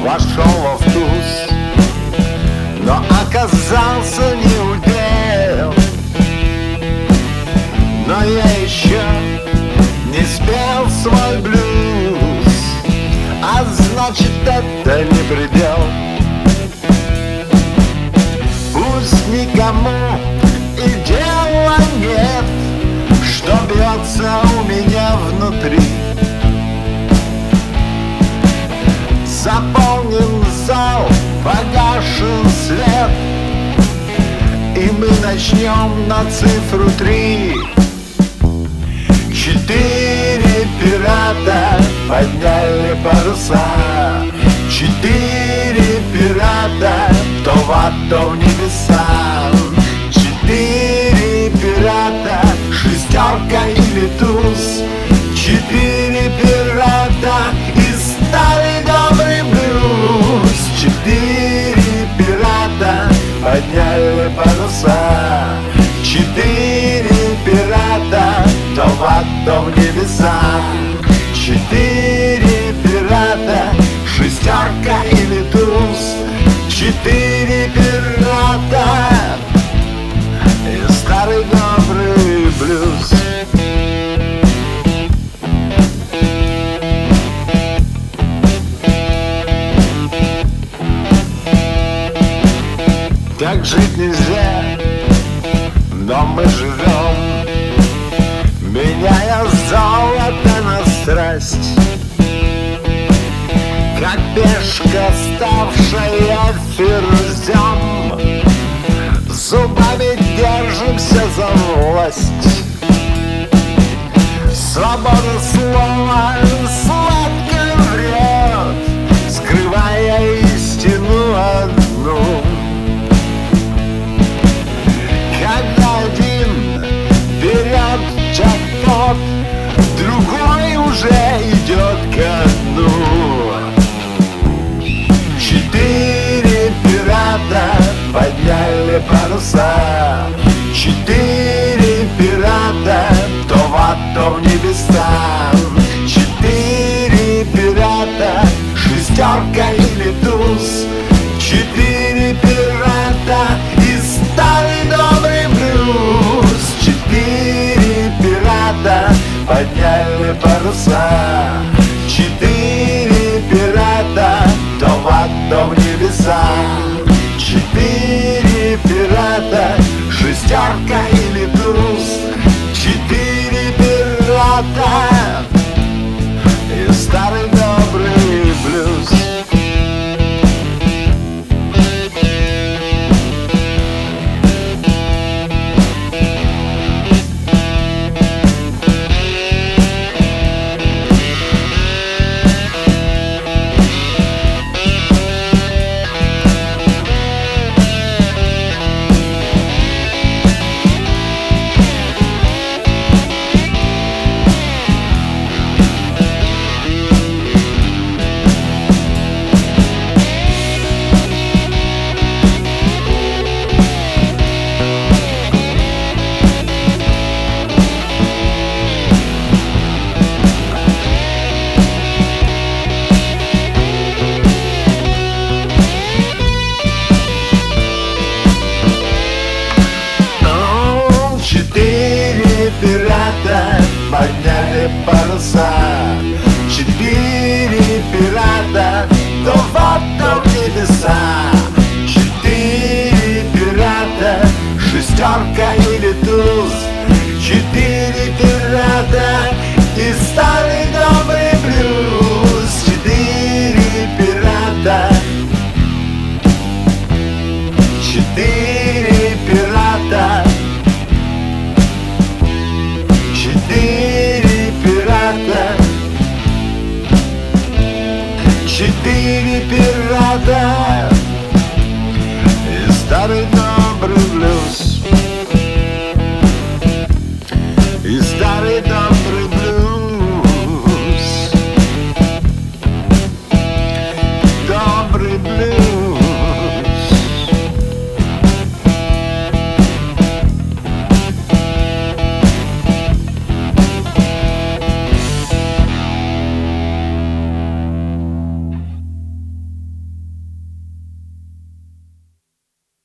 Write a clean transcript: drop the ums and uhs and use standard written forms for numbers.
вошел в туз, но оказался неудел. Но я еще не спел свой блюз, а значит, это не предел. Пусть никому и дела нет, что бьется у меня внутри. Заполнен зал, погашен свет, и мы начнем на цифру 3. 4 пирата подняли паруса, 4 пирата, то в ад, то в небеса. 4 пирата, шестерка или туз, 4 пирата и старый добрый блюз. 4 пирата подняли паруса, 4 пирата, то в ад, то в небеса. 4 пирата, шестерка или туз, 4 пирата и старый добрый блюз. Так жить нельзя, но мы живем, меняя золото на страсть. Как пешка, ставшая ферзем, зубами держимся за власть. Свобода слова сладко врет, скрывая истину одну. Когда один берет джекпот, другой уже идет ко дну. 4 пирата подняли паруса, 4 пирата, то в ад, то в небеса. 4 пирата, шестерка или туз, 4 пирата и старый добрый блюз. 4 пирата подняли паруса, 4 пирата, то в ад, то в небеса. 4 пирата, шестерка или туз, 4 пирата и старый добрый блюз. Подняли паруса, 4 пирата, то в ад, то в небеса. 4 пирата, шестерка или туз, 4 пирата и старый добрый блюз. 4 пирата, 4 пирата, 4 пирата, 4 пирата и старый